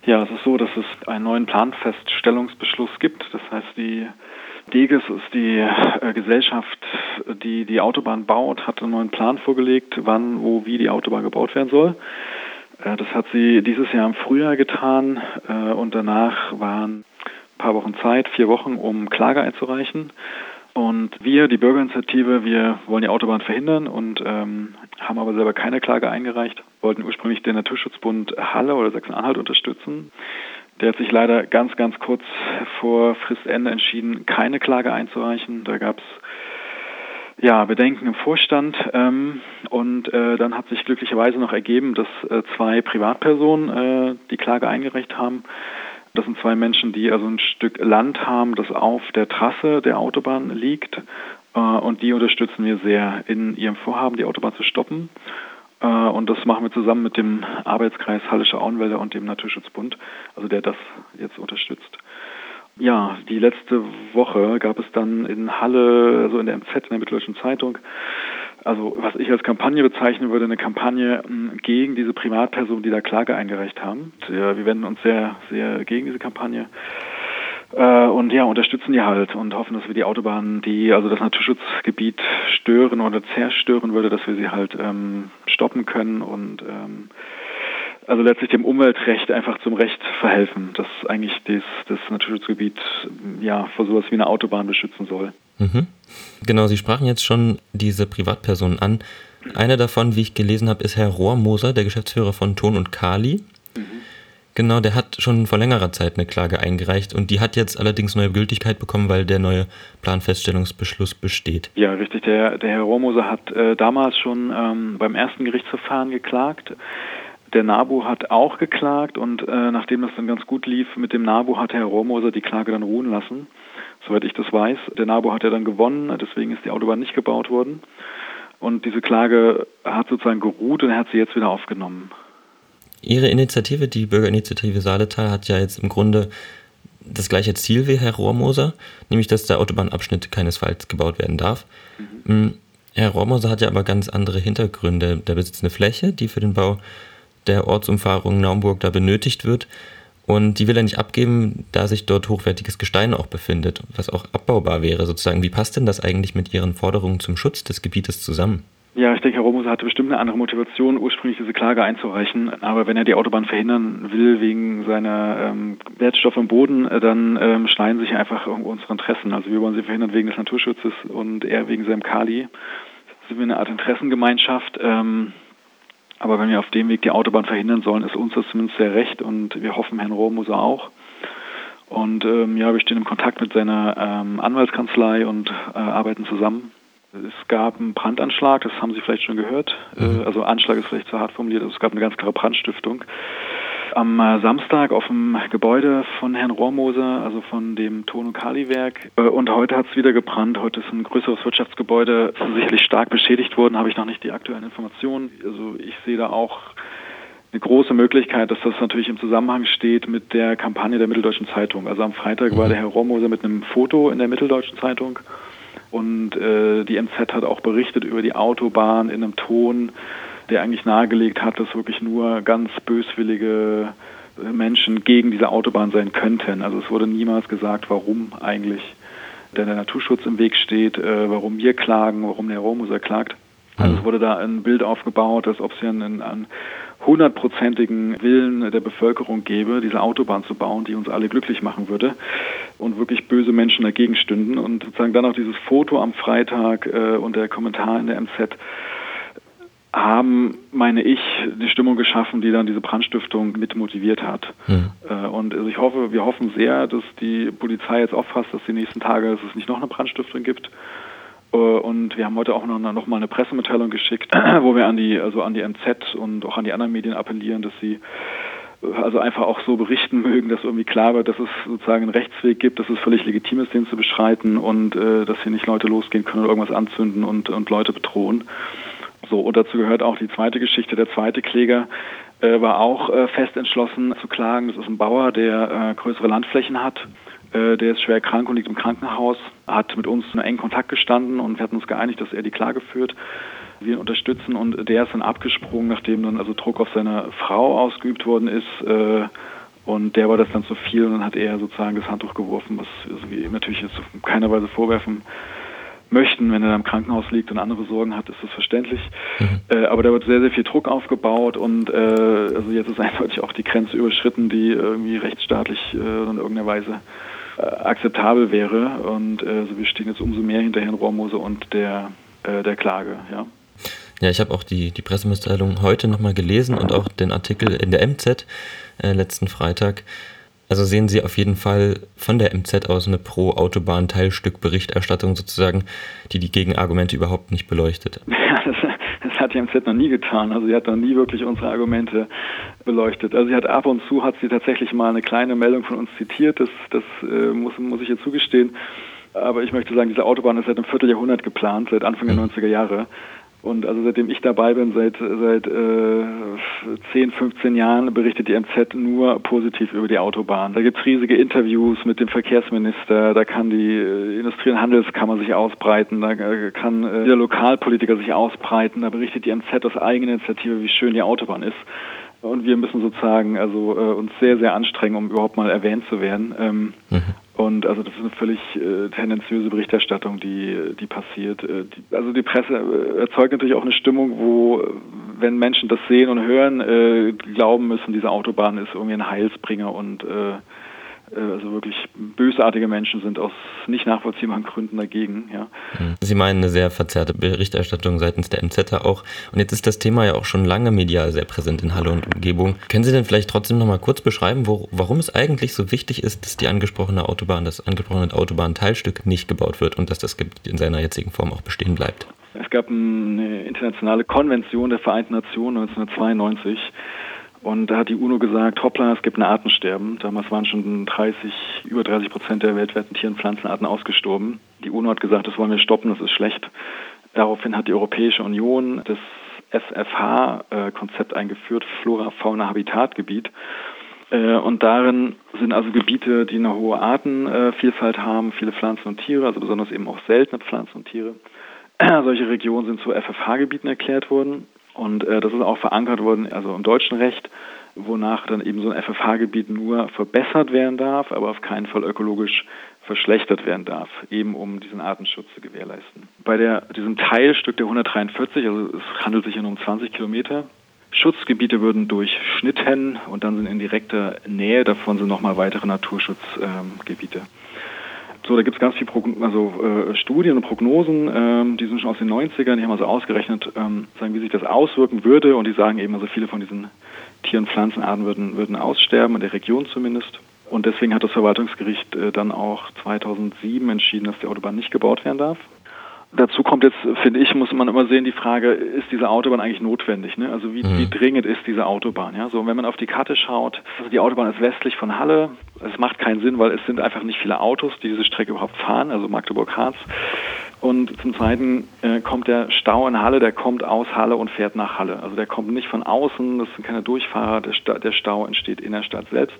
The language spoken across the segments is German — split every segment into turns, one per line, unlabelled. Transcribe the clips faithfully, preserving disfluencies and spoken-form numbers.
Ja, es ist so, dass es einen neuen Planfeststellungsbeschluss gibt. Das heißt, die DEGES ist die äh, Gesellschaft, die die Autobahn baut, hat einen neuen Plan vorgelegt, wann, wo, wie die Autobahn gebaut werden soll. Äh, das hat sie dieses Jahr im Frühjahr getan äh, und danach waren ein paar Wochen Zeit, vier Wochen, um Klage einzureichen. Und wir, die Bürgerinitiative, wir wollen die Autobahn verhindern und ähm, haben aber selber keine Klage eingereicht, wollten ursprünglich den Naturschutzbund Halle oder Sachsen-Anhalt unterstützen. Der hat sich leider ganz, ganz kurz vor Fristende entschieden, keine Klage einzureichen. Da gab es ja Bedenken im Vorstand ähm, und äh, dann hat sich glücklicherweise noch ergeben, dass äh, zwei Privatpersonen äh, die Klage eingereicht haben. Das sind zwei Menschen, die also ein Stück Land haben, das auf der Trasse der Autobahn liegt. Äh, und die unterstützen wir sehr in ihrem Vorhaben, die Autobahn zu stoppen. Äh, und das machen wir zusammen mit dem Arbeitskreis Hallische Auenwälder und dem Naturschutzbund, also der das jetzt unterstützt. Ja, die letzte Woche gab es dann in Halle, also in der M Z, in der Mitteldeutschen Zeitung, also was ich als Kampagne bezeichnen würde, eine Kampagne gegen diese Privatpersonen, die da Klage eingereicht haben. Wir wenden uns sehr, sehr gegen diese Kampagne äh, und ja, unterstützen die halt und hoffen, dass wir die Autobahnen, die also das Naturschutzgebiet stören oder zerstören würde, dass wir sie halt ähm, stoppen können und ähm, also letztlich dem Umweltrecht einfach zum Recht verhelfen, dass eigentlich das, das Naturschutzgebiet ja vor sowas wie eine Autobahn beschützen soll.
Mhm. Genau, Sie sprachen jetzt schon diese Privatpersonen an. Einer davon, wie ich gelesen habe, ist Herr Rohrmoser, der Geschäftsführer von Ton und Kali. Mhm. Genau, der hat schon vor längerer Zeit eine Klage eingereicht und die hat jetzt allerdings neue Gültigkeit bekommen, weil der neue Planfeststellungsbeschluss besteht.
Ja, richtig. Der, der Herr Rohrmoser hat äh, damals schon ähm, beim ersten Gerichtsverfahren geklagt. Der NABU hat auch geklagt und äh, nachdem das dann ganz gut lief mit dem NABU, hat Herr Rohrmoser die Klage dann ruhen lassen, soweit ich das weiß. Der NABU hat ja dann gewonnen, deswegen ist die Autobahn nicht gebaut worden. Und diese Klage hat sozusagen geruht und er hat sie jetzt wieder aufgenommen.
Ihre Initiative, die Bürgerinitiative Saaletal, hat ja jetzt im Grunde das gleiche Ziel wie Herr Rohrmoser, nämlich dass der Autobahnabschnitt keinesfalls gebaut werden darf. Mhm. Herr Rohrmoser hat ja aber ganz andere Hintergründe. Der besitzt eine Fläche, die für den Bau der Ortsumfahrung Naumburg da benötigt wird. Und die will er nicht abgeben, da sich dort hochwertiges Gestein auch befindet, was auch abbaubar wäre sozusagen. Wie passt denn das eigentlich mit Ihren Forderungen zum Schutz des Gebietes zusammen?
Ja, ich denke, Herr Rohrmoser hatte bestimmt eine andere Motivation, ursprünglich diese Klage einzureichen. Aber wenn er die Autobahn verhindern will wegen seiner ähm, Wertstoffe im Boden, dann ähm, schneiden sich einfach unsere Interessen. Also wir wollen sie verhindern wegen des Naturschutzes und er wegen seinem Kali. Das sind wir eine Art Interessengemeinschaft. Ähm, Aber wenn wir auf dem Weg die Autobahn verhindern sollen, ist uns das zumindest sehr recht und wir hoffen Herrn Rohrmoser auch. Und ähm, ja, wir stehen im Kontakt mit seiner ähm, Anwaltskanzlei und äh, arbeiten zusammen. Es gab einen Brandanschlag, das haben Sie vielleicht schon gehört. Mhm. Äh, also Anschlag ist vielleicht zu hart formuliert, also es gab eine ganz klare Brandstiftung. Am äh, Samstag auf dem Gebäude von Herrn Rohrmoser, also von dem Ton- und Kali-Werk. Äh, und heute hat es wieder gebrannt. Heute ist ein größeres Wirtschaftsgebäude sicherlich stark beschädigt worden, habe ich noch nicht die aktuellen Informationen. Also ich sehe da auch eine große Möglichkeit, dass das natürlich im Zusammenhang steht mit der Kampagne der Mitteldeutschen Zeitung. Also am Freitag war der Herr Rohrmoser mit einem Foto in der Mitteldeutschen Zeitung und äh, die M Z hat auch berichtet über die Autobahn in einem Ton, der eigentlich nahegelegt hat, dass wirklich nur ganz böswillige Menschen gegen diese Autobahn sein könnten. Also es wurde niemals gesagt, warum eigentlich der Naturschutz im Weg steht, äh, warum wir klagen, warum der Rohrmoser klagt. Also es wurde da ein Bild aufgebaut, als ob es ja einen, einen hundertprozentigen Willen der Bevölkerung gäbe, diese Autobahn zu bauen, die uns alle glücklich machen würde und wirklich böse Menschen dagegen stünden. Und sozusagen dann auch dieses Foto am Freitag äh, und der Kommentar in der M Z haben, meine ich, die Stimmung geschaffen, die dann diese Brandstiftung mit motiviert hat. Mhm. Äh, und also ich hoffe, wir hoffen sehr, dass die Polizei jetzt auffasst, dass die nächsten Tage, dass es nicht noch eine Brandstiftung gibt. Und wir haben heute auch noch, noch mal eine Pressemitteilung geschickt, wo wir an die, also an die M Z und auch an die anderen Medien appellieren, dass sie also einfach auch so berichten mögen, dass irgendwie klar wird, dass es sozusagen einen Rechtsweg gibt, dass es völlig legitim ist, den zu beschreiten und äh, dass hier nicht Leute losgehen können und irgendwas anzünden und, und Leute bedrohen. So, und dazu gehört auch die zweite Geschichte. Der zweite Kläger äh, war auch äh, fest entschlossen zu klagen. Das ist ein Bauer, der äh, größere Landflächen hat. Äh, der ist schwer krank und liegt im Krankenhaus, hat mit uns in engen Kontakt gestanden und wir hatten uns geeinigt, dass er die Klage führt. Wir ihn unterstützen und der ist dann abgesprungen, nachdem dann also Druck auf seine Frau ausgeübt worden ist. Äh, Und der war das dann zu viel und dann hat er sozusagen das Handtuch geworfen, was also wir ihm natürlich jetzt in keiner Weise vorwerfen möchten. Wenn er da im Krankenhaus liegt und andere Sorgen hat, ist das verständlich. Mhm. Äh, aber da wird sehr, sehr viel Druck aufgebaut und äh, also jetzt ist eindeutig auch die Grenze überschritten, die irgendwie rechtsstaatlich äh, in irgendeiner Weise äh, akzeptabel wäre. Und äh, also wir stehen jetzt umso mehr hinter Herrn Rohrmoser und der, äh, der Klage, ja.
Ja, ich habe auch die, die Pressemitteilung heute nochmal gelesen und auch den Artikel in der M Z äh, letzten Freitag. Also sehen Sie auf jeden Fall von der M Z aus eine Pro-Autobahn-Teilstück-Berichterstattung sozusagen, die die Gegenargumente überhaupt nicht beleuchtet.
Ja, das, das hat die M Z noch nie getan. Also sie hat noch nie wirklich unsere Argumente beleuchtet. Also sie hat ab und zu, hat sie tatsächlich mal eine kleine Meldung von uns zitiert. Das, das äh, muss, muss ich ihr zugestehen. Aber ich möchte sagen, diese Autobahn ist seit einem Vierteljahrhundert geplant, seit Anfang der neunziger Jahre. Und also seitdem ich dabei bin, seit seit äh, zehn, fünfzehn Jahren, berichtet die M Z nur positiv über die Autobahn. Da gibt es riesige Interviews mit dem Verkehrsminister, da kann die äh, Industrie- und Handelskammer sich ausbreiten, da äh, kann äh, der Lokalpolitiker sich ausbreiten, da berichtet die M Z aus eigener Initiative, wie schön die Autobahn ist. Und wir müssen sozusagen also äh, uns sehr, sehr anstrengen, um überhaupt mal erwähnt zu werden. Ähm, mhm. Und also das ist eine völlig äh, tendenziöse Berichterstattung, die die passiert. Äh, die, also die Presse äh, erzeugt natürlich auch eine Stimmung, wo, äh, wenn Menschen das sehen und hören, äh, glauben müssen, diese Autobahn ist irgendwie ein Heilsbringer und äh, also wirklich bösartige Menschen sind aus nicht nachvollziehbaren Gründen dagegen. Ja.
Sie meinen eine sehr verzerrte Berichterstattung seitens der M Z auch. Und jetzt ist das Thema ja auch schon lange medial sehr präsent in Halle und Umgebung. Können Sie denn vielleicht trotzdem noch mal kurz beschreiben, wo, warum es eigentlich so wichtig ist, dass die angesprochene Autobahn, das angesprochene Autobahnteilstück nicht gebaut wird und dass das in seiner jetzigen Form auch bestehen bleibt?
Es gab eine internationale Konvention der Vereinten Nationen neunzehnhundertzweiundneunzig. Und da hat die UNO gesagt, hoppla, es gibt ein Artensterben. Damals waren schon dreißig, über dreißig Prozent der weltweiten Tier- und Pflanzenarten ausgestorben. Die UNO hat gesagt, das wollen wir stoppen, das ist schlecht. Daraufhin hat die Europäische Union das F F H-Konzept eingeführt, Flora-Fauna-Habitat-Gebiet. Und darin sind also Gebiete, die eine hohe Artenvielfalt haben, viele Pflanzen und Tiere, also besonders eben auch seltene Pflanzen und Tiere. Solche Regionen sind zu F F H-Gebieten erklärt worden. Und äh, das ist auch verankert worden, also im deutschen Recht, wonach dann eben so ein F F H-Gebiet nur verbessert werden darf, aber auf keinen Fall ökologisch verschlechtert werden darf, eben um diesen Artenschutz zu gewährleisten. Bei der, diesem Teilstück der hundertdreiundvierzig, also es handelt sich hier um zwanzig Kilometer, Schutzgebiete würden durchschnitten und dann sind in direkter Nähe davon sind nochmal weitere Naturschutzgebiete. Ähm, So, da gibt es ganz viele Progn- also, äh, Studien und Prognosen, ähm, die sind schon aus den neunzigern, die haben also ausgerechnet, ähm, sagen, wie sich das auswirken würde und die sagen eben, also viele von diesen Tier- und Pflanzenarten würden, würden aussterben, in der Region zumindest. Und deswegen hat das Verwaltungsgericht äh, dann auch zweitausendsieben entschieden, dass die Autobahn nicht gebaut werden darf. Dazu kommt jetzt, finde ich, muss man immer sehen, die Frage, ist diese Autobahn eigentlich notwendig? Ne? Also wie, mhm. wie dringend ist diese Autobahn? Ja? So, wenn man auf die Karte schaut, also die Autobahn ist westlich von Halle. Es macht keinen Sinn, weil es sind einfach nicht viele Autos, die diese Strecke überhaupt fahren, also Magdeburg-Harz. Und zum Zweiten äh, kommt der Stau in Halle, der kommt aus Halle und fährt nach Halle. Also der kommt nicht von außen, das sind keine Durchfahrer, der, Sta- der Stau entsteht in der Stadt selbst.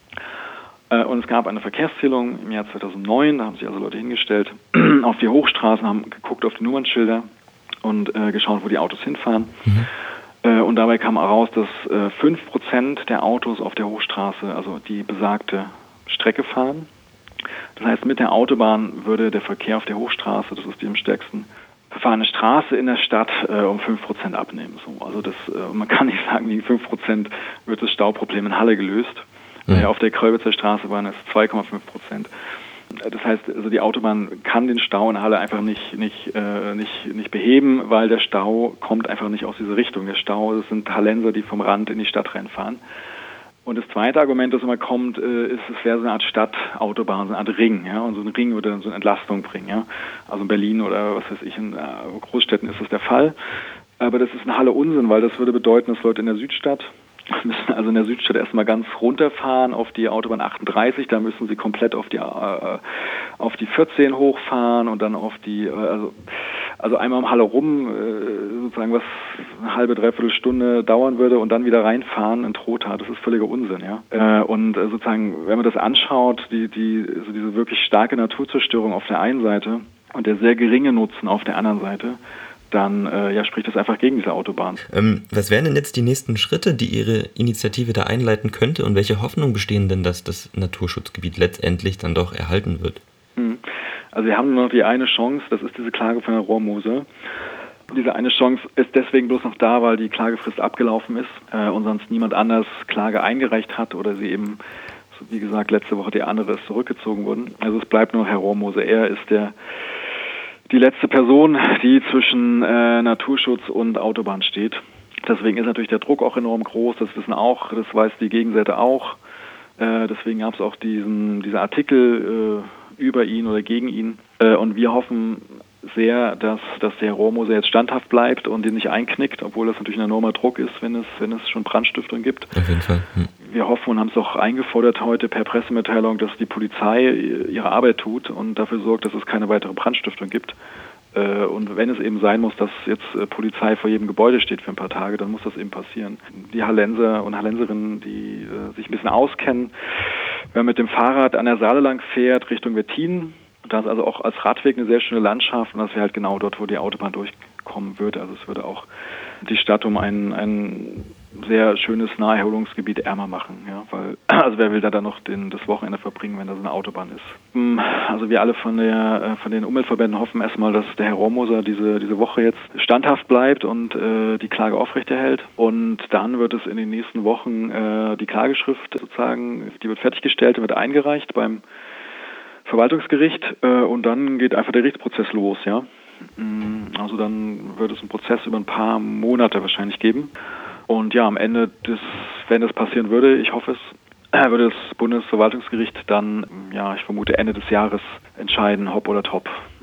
Und es gab eine Verkehrszählung im Jahr zweitausendneun, da haben sich also Leute hingestellt auf die Hochstraßen, haben geguckt auf die Nummernschilder und äh, geschaut, wo die Autos hinfahren. Mhm. Äh, und dabei kam heraus, dass äh, fünf Prozent der Autos auf der Hochstraße, also die besagte Strecke fahren. Das heißt, mit der Autobahn würde der Verkehr auf der Hochstraße, das ist die am stärksten verfahrene Straße in der Stadt, äh, um fünf Prozent abnehmen. So, also das, äh, man kann nicht sagen, wegen fünf Prozent wird das Stauproblem in Halle gelöst. Mhm. Auf der Kröbitzer Straße waren es zwei Komma fünf Prozent. Das heißt, also die Autobahn kann den Stau in Halle einfach nicht, nicht, äh, nicht, nicht beheben, weil der Stau kommt einfach nicht aus dieser Richtung. Der Stau, das sind Hallenser, die vom Rand in die Stadt reinfahren. Und das zweite Argument, das immer kommt, äh, ist, es wäre so eine Art Stadtautobahn, so eine Art Ring. Ja? Und so ein Ring würde dann so eine Entlastung bringen. Ja? Also in Berlin oder was weiß ich, in äh, Großstädten ist das der Fall. Aber das ist in Halle Unsinn, weil das würde bedeuten, dass Leute in der Südstadt müssen also in der Südstadt erstmal ganz runterfahren auf die Autobahn achtunddreißig, da müssen sie komplett auf die äh, auf die vierzehn hochfahren und dann auf die, äh, also also einmal um Halle rum, äh, sozusagen was eine halbe, dreiviertel Stunde dauern würde und dann wieder reinfahren in Trotha, das ist völliger Unsinn, ja. Äh, und äh, sozusagen, wenn man das anschaut, die, die, also diese wirklich starke Naturzerstörung auf der einen Seite und der sehr geringe Nutzen auf der anderen Seite, dann äh, ja, spricht das einfach gegen diese Autobahn.
Ähm, was wären denn jetzt die nächsten Schritte, die Ihre Initiative da einleiten könnte und welche Hoffnung bestehen denn, dass das Naturschutzgebiet letztendlich dann doch erhalten wird?
Also wir haben nur noch die eine Chance, das ist diese Klage von der Rohrmoser. Diese eine Chance ist deswegen bloß noch da, weil die Klagefrist abgelaufen ist äh, und sonst niemand anders Klage eingereicht hat oder sie eben, so wie gesagt, letzte Woche die andere ist zurückgezogen wurden. Also es bleibt nur Herr Rohrmoser. Er ist der die letzte Person, die zwischen äh, Naturschutz und Autobahn steht. Deswegen ist natürlich der Druck auch enorm groß, das wissen auch, das weiß die Gegenseite auch. Äh, deswegen gab es auch diesen, diesen Artikel äh, über ihn oder gegen ihn. Äh, und wir hoffen sehr, dass, dass der Herr Rohrmoser jetzt standhaft bleibt und den nicht einknickt, obwohl das natürlich ein enormer Druck ist, wenn es, wenn es schon Brandstiftung gibt.
Auf jeden Fall. Hm.
Wir hoffen und haben es auch eingefordert heute per Pressemitteilung, dass die Polizei ihre Arbeit tut und dafür sorgt, dass es keine weitere Brandstiftung gibt. Und wenn es eben sein muss, dass jetzt Polizei vor jedem Gebäude steht für ein paar Tage, dann muss das eben passieren. Die Hallenser und Hallenserinnen, die äh, sich ein bisschen auskennen, wenn man mit dem Fahrrad an der Saale lang fährt, Richtung Wettin, da ist also auch als Radweg eine sehr schöne Landschaft und das wäre halt genau dort, wo die Autobahn durchkommen würde. Also es würde auch die Stadt um ein, ein sehr schönes Naherholungsgebiet ärmer machen. Ja, weil, also wer will da dann noch den, das Wochenende verbringen, wenn das eine Autobahn ist? Also wir alle von der von den Umweltverbänden hoffen erstmal, dass der Herr Rohrmoser diese, diese Woche jetzt standhaft bleibt und äh, die Klage aufrechterhält. Und dann wird es in den nächsten Wochen äh, die Klageschrift sozusagen, die wird fertiggestellt und wird eingereicht beim Verwaltungsgericht äh, und dann geht einfach der Gerichtsprozess los, ja. Also dann wird es einen Prozess über ein paar Monate wahrscheinlich geben. Und ja, am Ende des, wenn das passieren würde, ich hoffe es, würde das Bundesverwaltungsgericht dann, ja, ich vermute Ende des Jahres entscheiden, hopp oder top.